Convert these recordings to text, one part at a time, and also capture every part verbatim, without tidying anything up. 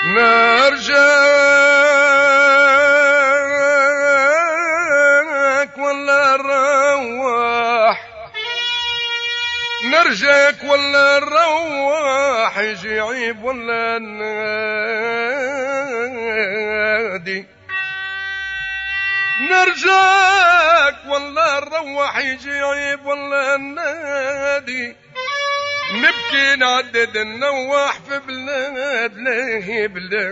نرجاك ولا نروح نرجاك ولا نروح يجي عيب ولا نادي نرجاك ولا نروح يجي عيب ولا نادي نبكي نعدد ننوح في بلاد لا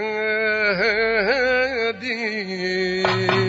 بلادي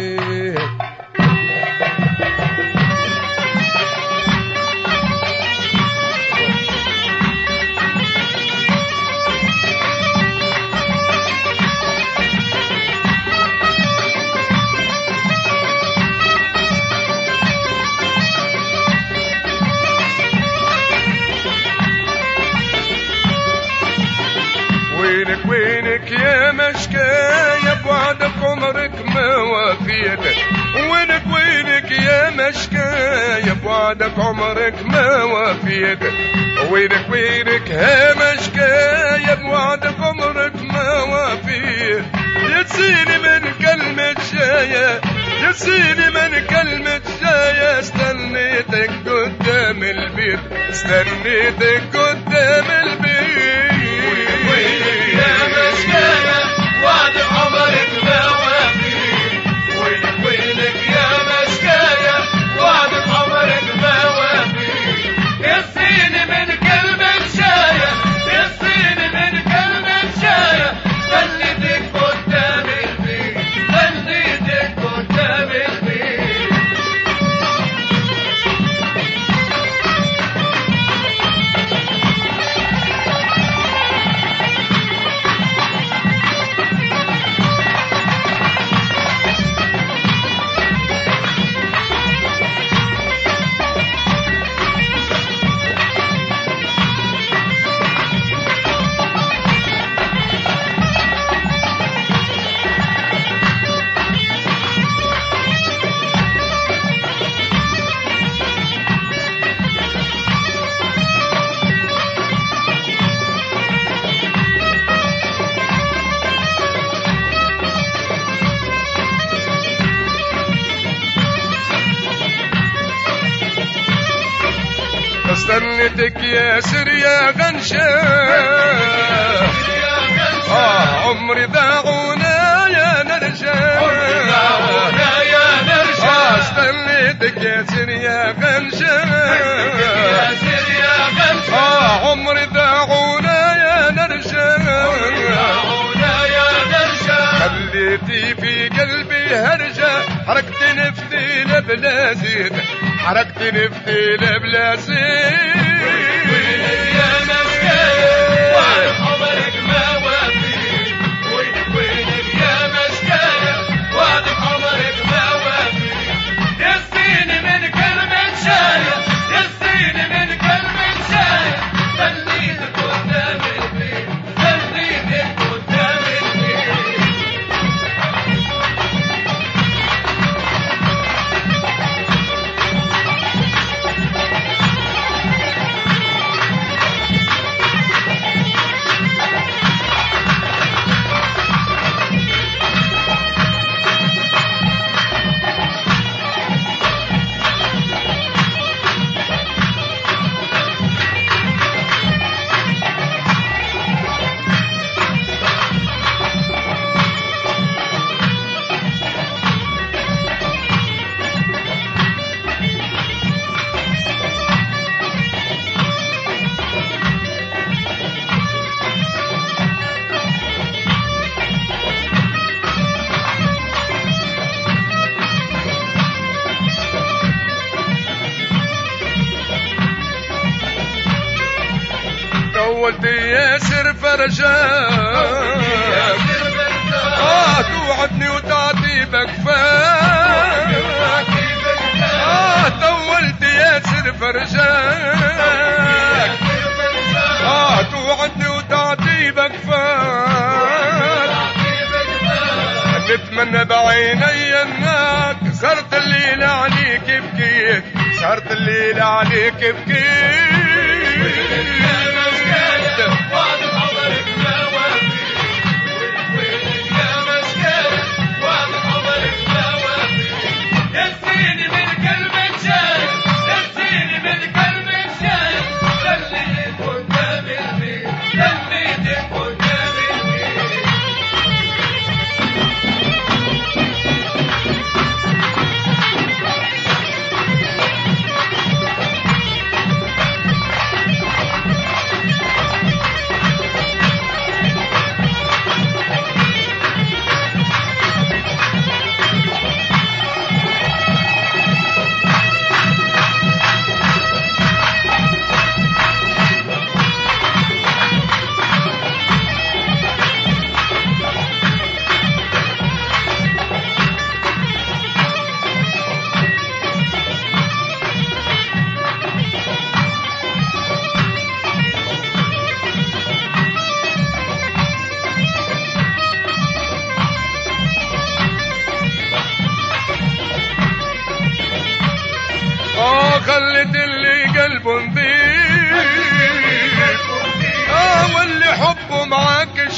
وينك وينك يا مشكاية بعدك عمرك ما وفيت وينك وينك يا مشكاية بعدك عمرك ما وفيت وينك وينك يا مشكاية بعدك عمرك ما وفيت يتسيني من كلمة شاية يتسيني من كلمة شاية استنيتك قدام البيت استنيتك قدام البيت وينك يا مشكاية وعدك عمرك ما وفي وينك وينك يا مشكاية وعدك عمرك ما وفي يسيني من كلمة شاية يسيني من كلمة شاية خليتك قدام البيت خليتك قدام البيت استنيتك يا سر يا غنشة آه عمري ضاعونا يا نرجع عمري ضاعونا يا نرجع آه استنيتك يا سر يا غنشة يا سر يا غنشة آه عمري ضاعونا يا نرجع ضاعونا يا نرجع خليتي في قلبي هرجة حركت نفسي لبلا زيد حركت نفسي لبلا زيد وينك يا مشكاية وعدك عمرك ما وفي وينك وينك يا مشكاية وعدك عمرك ما وفي يسيني من كلمة شاية يسيني من كلمة شاية خليتك قدام البيت خليتك قدام البيت طولت ياسر فرجاك آه توعدني وتعطي بكفاك آه طولت ياسر فرجاك آه توعدني وتعطي بكفاك نتمنى بعيني انك صرت الليل عليك بكيت صرت الليل عليك بكيت وعدك عمرك ما وفي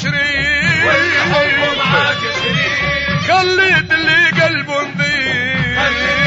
شريك والحب معاك شريك خليت اللي قلبه نظيف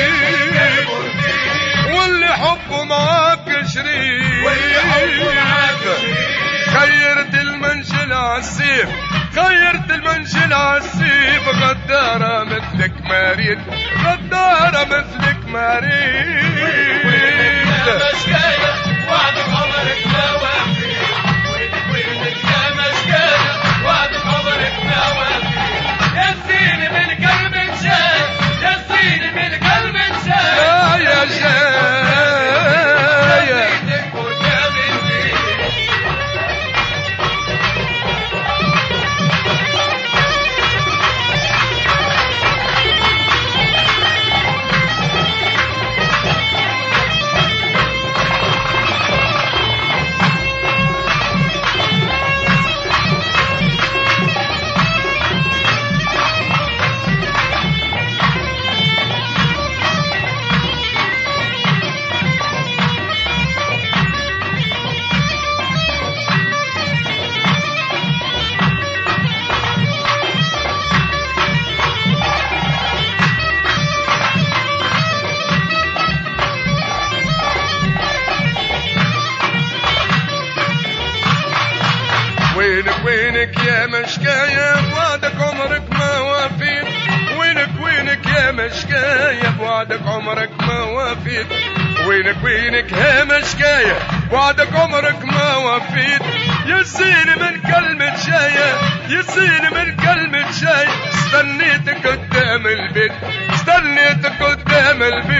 واللي حبه معاك شريك واللي حبه معاك شريك خيرت المنشل عالسيف خيرت المنشل عالسيف غدارة مثلك مريد غدارة مثلك مريد يا مشكاية وعدك عمرك ما وفي وينك يا مشكاية وعدك عمرك ما وفي يا سيدي من قلب شاي يا سيدي من قلب شاي يا يا جاي سيدك قدام البيت وينك وينك يا مشكاية بوعدك عمرك ما وفيت وينك وينك يا مشكاية بوعدك عمرك ما وفيت وينك وينك يا مشكاية بوعدك عمرك ما وفيت يسيني من كلمة شاية يسيني من كلمة شاية استنيتك قدام البيت استنيتك قدام البيت